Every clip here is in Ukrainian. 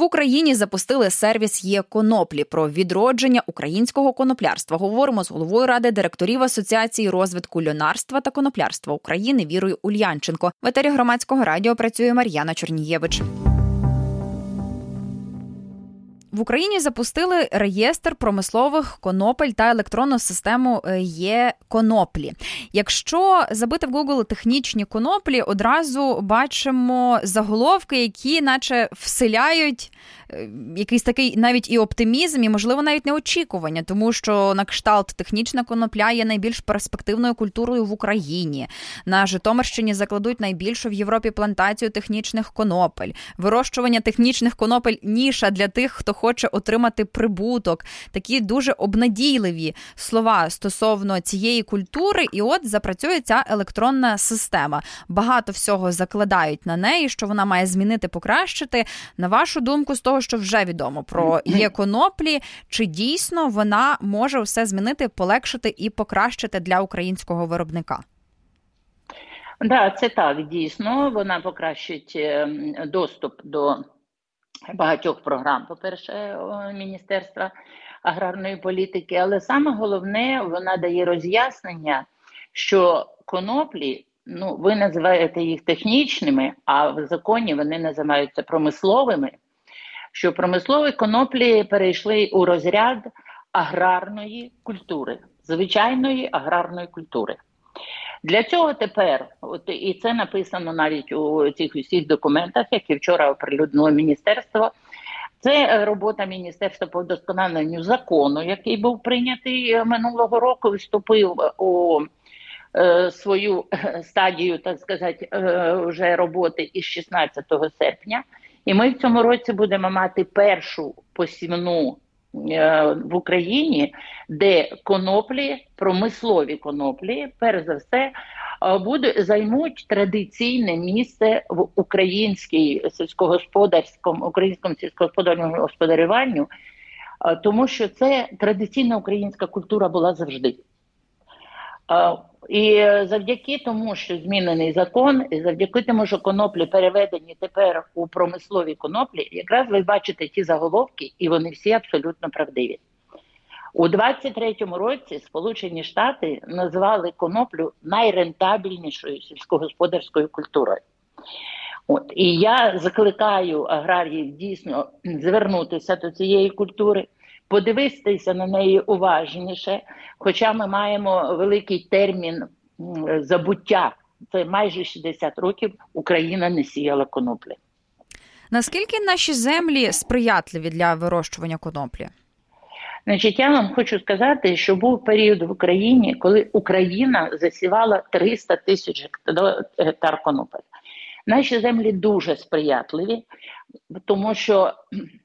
В Україні запустили сервіс «Є-коноплі» про відродження українського коноплярства. Говоримо з головою Ради директорів Асоціації розвитку льонарства та коноплярства України Вірою Ульянченко. В етері Громадського радіо працює Мар'яна Чорнієвич. В Україні запустили реєстр промислових конопель та електронну систему «Є-коноплі». Якщо забити в Google технічні коноплі, одразу бачимо заголовки, які наче вселяють якийсь такий навіть і оптимізм, і, можливо, навіть неочікування, тому що на кшталт технічна конопля є найбільш перспективною культурою в Україні. На Житомирщині закладуть найбільшу в Європі плантацію технічних конопель. Вирощування технічних конопель – ніша для тих, хто хоче отримати прибуток. Такі дуже обнадійливі слова стосовно цієї культури, і от запрацює ця електронна система. Багато всього закладають на неї, що вона має змінити, покращити. На вашу думку, з того, що вже відомо про «Є-коноплі», чи дійсно вона може все змінити, полегшити і покращити для українського виробника? Так, це так, дійсно. Вона покращить доступ до багатьох програм, по-перше, Міністерства аграрної політики, але саме головне, вона дає роз'яснення, що коноплі, ви називаєте їх технічними, а в законі вони називаються промисловими, що промислові коноплі перейшли у розряд аграрної культури, звичайної аграрної культури. Для цього тепер, і це написано навіть у цих усіх документах, які вчора оприлюднило міністерство, це робота Міністерства по вдосконаленню закону, який був прийнятий минулого року, вступив у свою стадію, так сказати, вже роботи із 16 серпня. І ми в цьому році будемо мати першу посівну в Україні, де коноплі, промислові коноплі, перш за все, займуть традиційне місце в українському сільськогосподарському господарюванню, тому що це традиційна українська культура була завжди. І завдяки тому, що змінений закон, і завдяки тому, що коноплі переведені тепер у промислові коноплі, якраз ви бачите ті заголовки, і вони всі абсолютно правдиві. У 23-му році Сполучені Штати назвали коноплю найрентабельнішою сільськогосподарською культурою. І я закликаю аграріїв дійсно звернутися до цієї культури, подивитися на неї уважніше, хоча ми маємо великий термін забуття. Це майже 60 років Україна не сіяла коноплі. Наскільки наші землі сприятливі для вирощування коноплі? Значить, я вам хочу сказати, що був період в Україні, коли Україна засівала 300 тисяч гектар конопель. Наші землі дуже сприятливі, тому що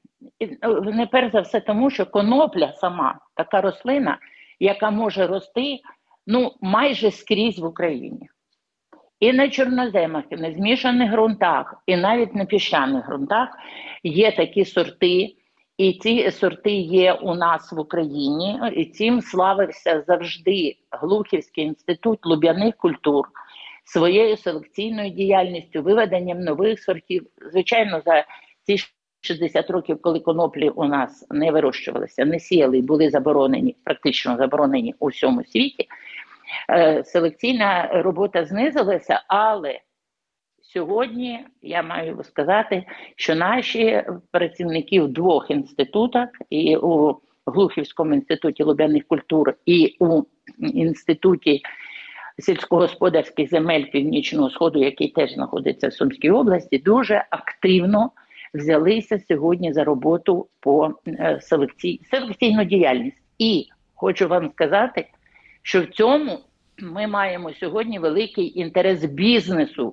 не перш за все тому, що конопля сама така рослина, яка може рости майже скрізь в Україні. І на чорноземах, і на змішаних ґрунтах, і навіть на піщаних ґрунтах є такі сорти, і ці сорти є у нас в Україні, і цим славився завжди Глухівський інститут луб'яних культур своєю селекційною діяльністю, виведенням нових сортів. Звичайно, за ці 60 років, коли коноплі у нас не вирощувалися, не сіяли, були заборонені, практично заборонені у всьому світі, селекційна робота знизилася, але сьогодні я маю сказати, що наші працівники в двох інститутах, і у Глухівському інституті луб'яних культур, і у інституті сільськогосподарських земель Північного Сходу, який теж знаходиться в Сумській області, дуже активно взялися сьогодні за роботу по селекційну діяльність. І хочу вам сказати, що в цьому ми маємо сьогодні великий інтерес бізнесу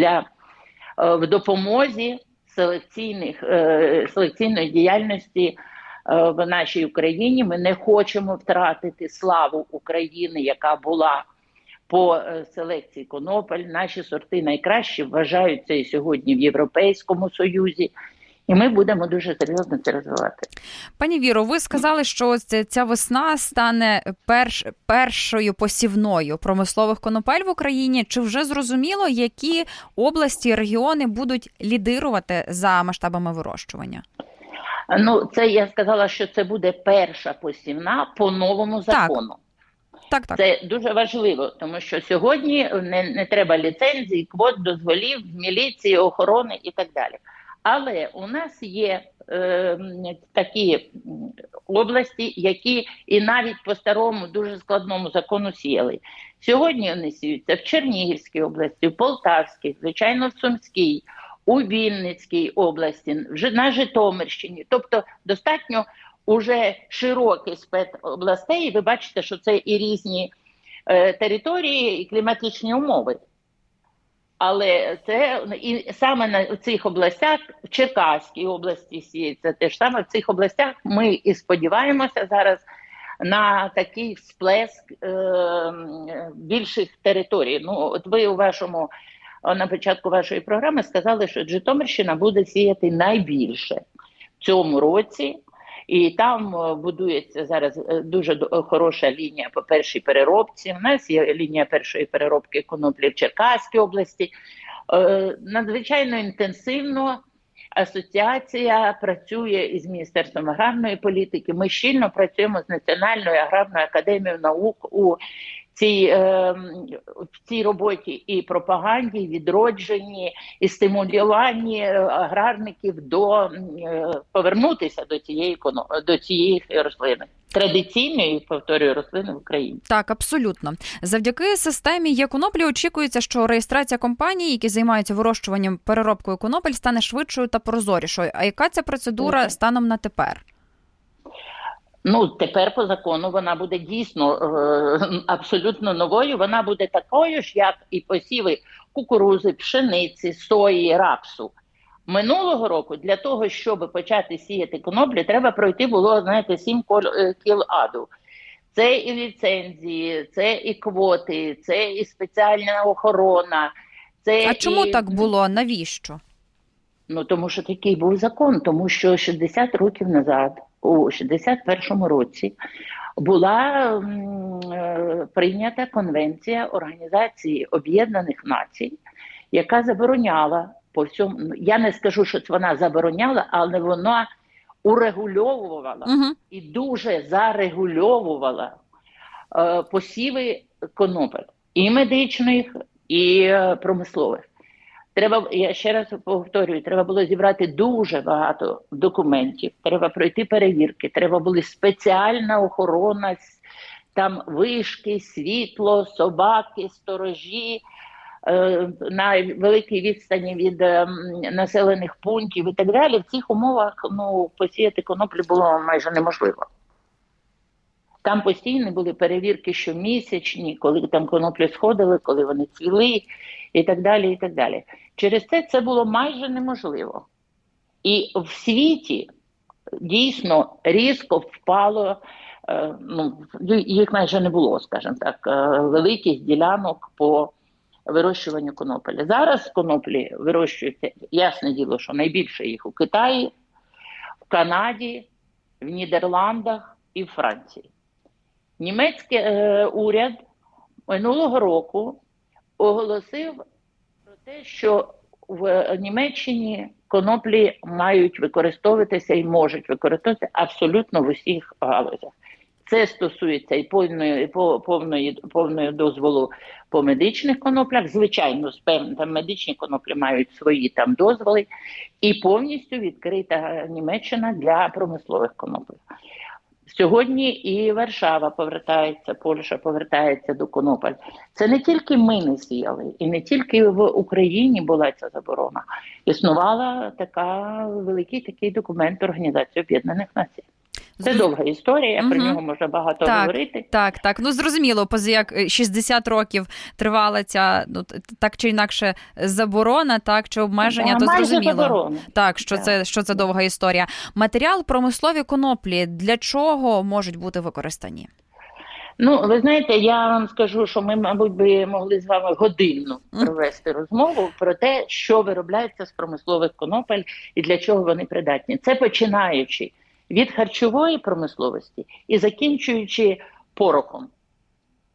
в допомозі селекційної діяльності в нашій Україні. Ми не хочемо втратити славу України, яка була по селекції конопель. Наші сорти найкращі вважаються і сьогодні в Європейському Союзі. І ми будемо дуже серйозно це розвивати. Пані Віро, ви сказали, що ця весна стане першою посівною промислових конопель в Україні. Чи вже зрозуміло, які області, регіони будуть лідирувати за масштабами вирощування? Ну, це я сказала, що це буде перша посівна по новому Так, закону. так. Це дуже важливо, тому що сьогодні не треба ліцензій, квот, дозволів, міліції, охорони і так далі. Але у нас є такі області, які і навіть по старому дуже складному закону сіяли. Сьогодні вони сіються в Чернігівській області, в Полтавській, звичайно, в Сумській, у Вінницькій області, на Житомирщині. Тобто достатньо уже широкий спектр областей, і ви бачите, що це і різні території, і кліматичні умови. Але це і саме на цих областях, в Черкаській області сіється теж саме, в цих областях ми і сподіваємося зараз на такий сплеск більших територій. Ну, от ви на початку вашої програми сказали, що Житомирщина буде сіяти найбільше в цьому році. І там будується зараз дуже хороша лінія по першій переробці. У нас є лінія першої переробки коноплі в Черкаській області. Надзвичайно інтенсивно асоціація працює із Міністерством аграрної політики. Ми щільно працюємо з Національною аграрною академією наук у цій роботі і пропаганді, і відродженні, і стимулюванні аграрників повернутися до цієї рослини. Традиційної, повторюю, рослини в Україні. Так, абсолютно. Завдяки системі Є-коноплі очікується, що реєстрація компаній, які займаються вирощуванням, переробкою конопель, стане швидшою та прозорішою. А яка ця процедура станом на тепер? Ну, тепер по закону вона буде дійсно абсолютно новою. Вона буде такою ж, як і посіви кукурузи, пшениці, сої, рапсу. Минулого року для того, щоб почати сіяти коноплі, треба пройти було, 7 кіл аду. Це і ліцензії, це і квоти, це і спеціальна охорона. А чому так було? Навіщо? Ну, тому що такий був закон, тому що 60 років назад, у 61-му році, була прийнята Конвенція Організації Об'єднаних Націй, яка забороняла по всьому, я не скажу, що вона забороняла, але вона урегульовувала і дуже зарегульовувала посіви конопель і медичних, і промислових. Я ще раз повторюю, треба було зібрати дуже багато документів, треба пройти перевірки, треба була спеціальна охорона, там вишки, світло, собаки, сторожі, на великій відстані від населених пунктів і так далі. В цих умовах посіяти коноплю було майже неможливо. Там постійно були перевірки щомісячні, коли там коноплі сходили, коли вони цвіли і так далі, і так далі. Через це було майже неможливо. І в світі дійсно різко впало, їх майже не було, скажімо так, великих ділянок по вирощуванню конопелі. Зараз коноплі вирощуються, ясне діло, що найбільше їх у Китаї, в Канаді, в Нідерландах і в Франції. Німецький уряд минулого року оголосив про те, що в Німеччині коноплі мають використовуватися і можуть використовуватися абсолютно в усіх галузях. Це стосується і повної дозволу по медичних коноплях. Звичайно, там медичні коноплі мають свої там дозволи. І повністю відкрита Німеччина для промислових конопель. Сьогодні і Варшава повертається, Польща повертається до конопель. Це не тільки ми не сіяли, і не тільки в Україні була ця заборона. Існувала великий такий документ Організації Об'єднаних Націй. Це довга історія, про нього можна багато говорити. Так. Ну, зрозуміло, як 60 років тривала ця, так чи інакше, заборона, так, чи обмеження, то зрозуміло. Заборона. Так, що це довга історія. Матеріал промислові коноплі для чого можуть бути використані? Ну, ви знаєте, я вам скажу, що ми, мабуть, би могли з вами годинну провести розмову про те, що виробляється з промислових конопель і для чого вони придатні. Це починаючи від харчової промисловості і закінчуючи порохом.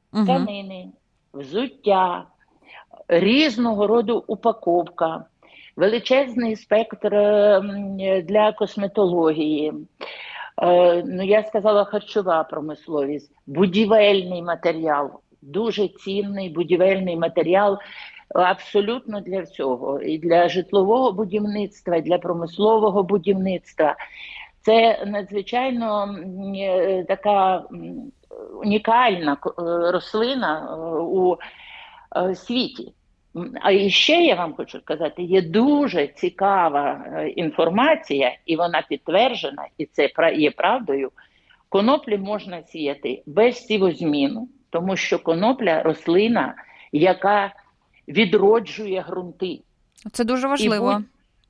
Тканини, взуття, різного роду упаковка, величезний спектр для косметології. Ну, я сказала, харчова промисловість, будівельний матеріал, дуже цінний будівельний матеріал абсолютно для всього. І для житлового будівництва, і для промислового будівництва. Це надзвичайно така унікальна рослина у світі. А ще я вам хочу сказати, є дуже цікава інформація, і вона підтверджена, і це є правдою. Коноплі можна сіяти без сівозміну, тому що конопля – рослина, яка відроджує ґрунти. Це дуже важливо.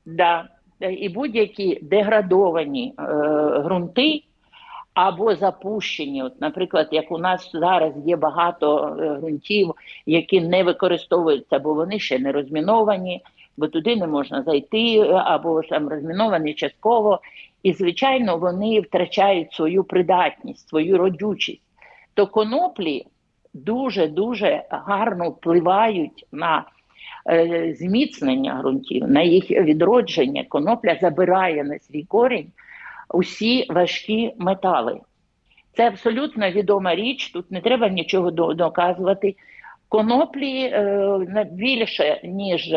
І будь-які деградовані ґрунти або запущені, от, наприклад, як у нас зараз є багато ґрунтів, які не використовуються, бо вони ще не розміновані, бо туди не можна зайти, або ж там розміновані частково, і, звичайно, вони втрачають свою придатність, свою родючість. То коноплі дуже-дуже гарно впливають на зміцнення ґрунтів, на їх відродження. Конопля забирає на свій корінь усі важкі метали. Це абсолютно відома річ, тут не треба нічого доказувати. Коноплі більше, ніж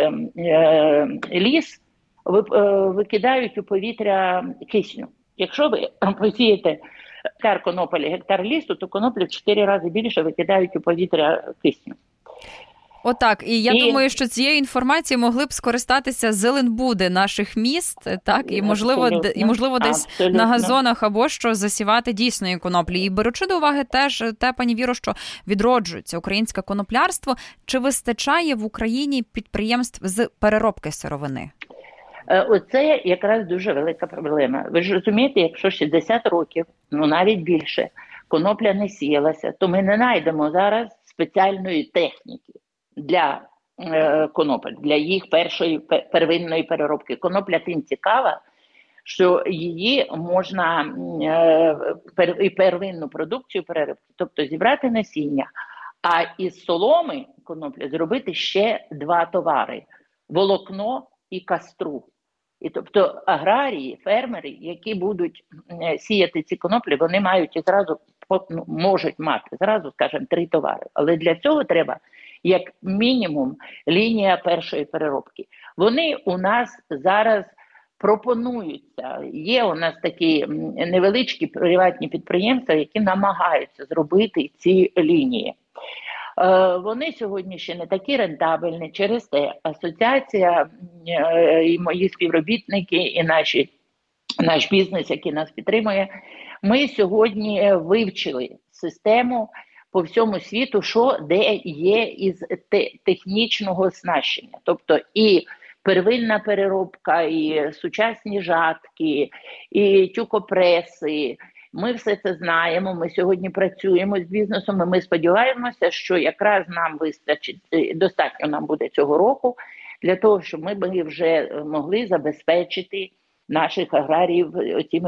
ліс, викидають у повітря кисню. Якщо ви посієте гектар коноплі, гектар лісу, то коноплі в 4 рази більше викидають у повітря кисню. Отак. І я думаю, що цією інформацією могли б скористатися зеленбуди наших міст, так? І можливо десь абсолютно на газонах або що засівати дійсної коноплі. І беручи до уваги теж те, пані Віро, що відроджується українське коноплярство, чи вистачає в Україні підприємств з переробки сировини? Оце якраз дуже велика проблема. Ви ж розумієте, якщо 60 років, ну навіть більше, конопля не сіялася, то ми не знайдемо зараз спеціальної техніки для конопель, для їх первинної переробки. Конопля тим цікава, що її можна і первинну продукцію переробки, тобто зібрати насіння, а із соломи коноплі зробити ще 2 товари – волокно і кастру. І тобто аграрії, фермери, які будуть сіяти ці коноплі, вони мають і зразу, можуть мати зразу, скажімо, 3 товари. Але для цього треба як мінімум лінія першої переробки. Вони у нас зараз пропонуються. Є у нас такі невеличкі приватні підприємства, які намагаються зробити ці лінії. Вони сьогодні ще не такі рентабельні, через те асоціація і мої співробітники, і наш бізнес, який нас підтримує, ми сьогодні вивчили систему по всьому світу, що де є із технічного оснащення. Тобто і первинна переробка, і сучасні жатки, і тюкопреси. Ми все це знаємо, ми сьогодні працюємо з бізнесом, і ми сподіваємося, що якраз нам вистачить, достатньо нам буде цього року, для того, щоб ми вже могли забезпечити наших аграріїв цими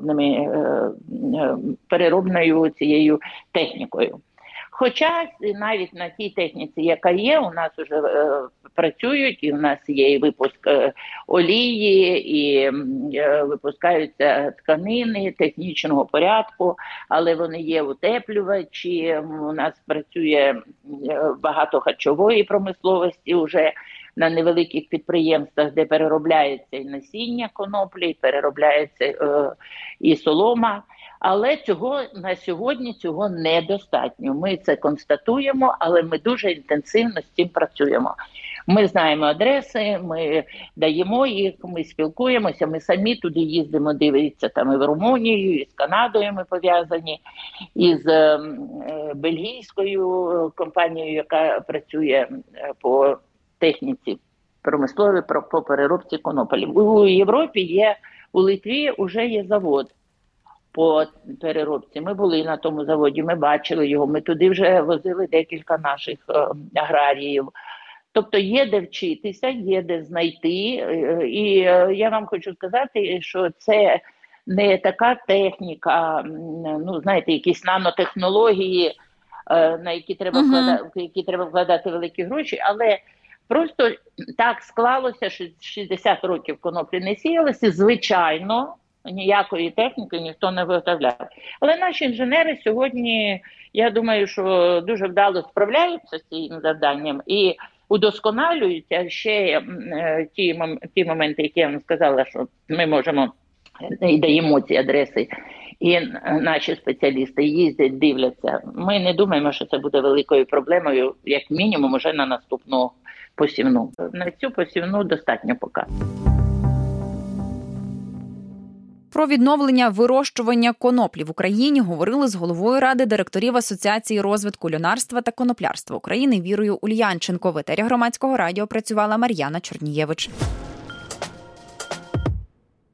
переробною цією технікою. Хоча навіть на тій техніці, яка є, у нас вже працюють, і у нас є і випуск олії, і випускаються тканини технічного порядку, але вони є утеплювачі, у нас працює багато харчової промисловості вже на невеликих підприємствах, де переробляється і насіння коноплі, переробляється і солома. Але на сьогодні цього недостатньо. Ми це констатуємо, але ми дуже інтенсивно з цим працюємо. Ми знаємо адреси, ми даємо їх, ми спілкуємося, ми самі туди їздимо, дивитися там і в Румунію, і з Канадою ми пов'язані, і з бельгійською компанією, яка працює по техніці промисловій, по переробці конопелі. У Європі є, у Литві вже є завод по переробці. Ми були на тому заводі, ми бачили його, ми туди вже возили декілька наших аграріїв. Тобто є де вчитися, є де знайти. І я вам хочу сказати, що це не така техніка, ну, знаєте, якісь нанотехнології, на які треба вкладати великі гроші, але Просто так склалося, що 60 років коноплі не сіялися, звичайно, ніякої техніки ніхто не виготовляв. Але наші інженери сьогодні, я думаю, що дуже вдало справляються з цим завданням і удосконалюють, а ще ті моменти, які я вам сказала, що ми можемо і даємо ці адреси, і наші спеціалісти їздять, дивляться. Ми не думаємо, що це буде великою проблемою, як мінімум, уже на наступну посівну. На цю посівну достатньо поки. Про відновлення вирощування коноплі в Україні говорили з головою Ради директорів Асоціації розвитку льонарства та коноплярства України Вірою Ульянченко. В етері Громадського радіо працювала Мар'яна Чорнієвич.